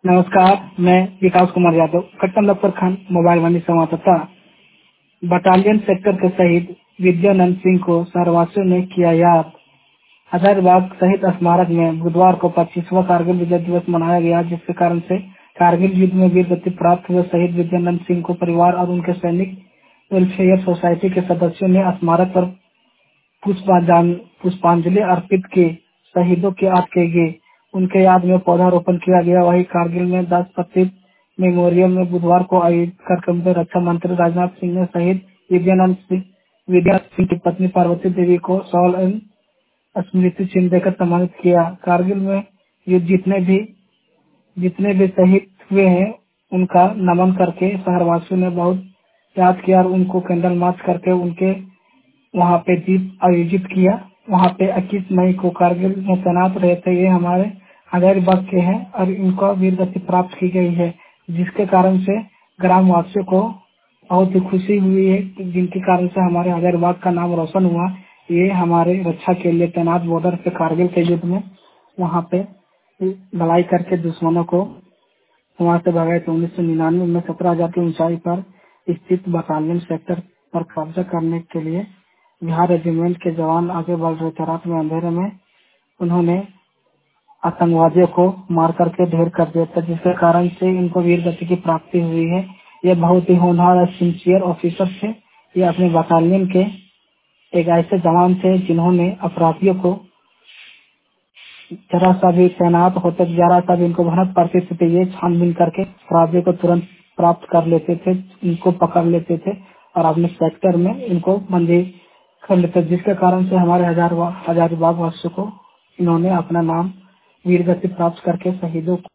नमस्कार, मैं विकास कुमार यादव, कट्टम लखपत खान मोबाइल वाणी संवाददाता। बटालियन सेक्टर के शहीद विद्यानंद सिंह को शहरवासियों ने किया याद। हजारीबाग शहीद स्मारक में बुधवार को 25वां कारगिल विजय दिवस मनाया गया, जिसके कारण से कारगिल युद्ध में वीर गति प्राप्त हुए शहीद विद्यानंद सिंह को परिवार और उनके सैनिक वेलफेयर सोसाइटी के सदस्यों ने स्मारक पर पुष्पांजलि अर्पित की। शहीदों के याद किए गए, उनके याद में पौधारोपण किया गया। वहीं कारगिल में 10 प्रतीक मेमोरियल में बुधवार को आयोजित कार्यक्रम में रक्षा मंत्री राजनाथ सिंह ने शहीद विद्यानंद सिंह की पत्नी पार्वती देवी को शॉल एवं स्मृति चिन्ह देकर सम्मानित किया। कारगिल में युद्ध जितने भी शहीद हुए हैं, उनका नमन करके शहरवासियों ने बहुत याद किया और उनको कैंडल मार्च करके उनके वहाँ पे जीत आयोजित किया। वहाँ पे 21 मई को कारगिल में तैनात रहे थे। ये हमारे हजारीबाग के हैं और इनको वीर गति प्राप्त की गई है, जिसके कारण से ग्रामवासियों को बहुत ही खुशी हुई है, जिनके कारण से हमारे हजारीबाग का नाम रोशन हुआ। ये हमारे रक्षा के लिए तैनात बॉर्डर पे कारगिल के युद्ध में वहाँ पे लड़ाई करके दुश्मनों को वहाँ से भगाए थे। 1999 में 17,000 की ऊंचाई पर स्थित बटालियन सेक्टर पर कब्जा करने के लिए बिहार रेजिमेंट के जवान आगे बढ़ रहे थे। रात में अंधेरे में उन्होंने आतंकवादियों को मार करके ढेर कर दिया था, जिसके कारण से इनको वीर गति की प्राप्ति हुई है। ये बहुत ही होनहार और सिंसियर ऑफिसर थे। ये अपने बटालियन के एक ऐसे जवान थे जिन्होंने अपराधियों को जरा सा भी तैनात होते, जरा सा भी इनको भनक पड़ती थी तो ये छानबीन करके अपराधियों को तुरंत प्राप्त कर लेते थे, इनको पकड़ लेते थे और अपने सेक्टर में इनको बंदी कर लेते, जिसके कारण से हमारे हजारीबाग वासियों को इन्होंने अपना नाम वीर गति प्राप्त करके शहीदों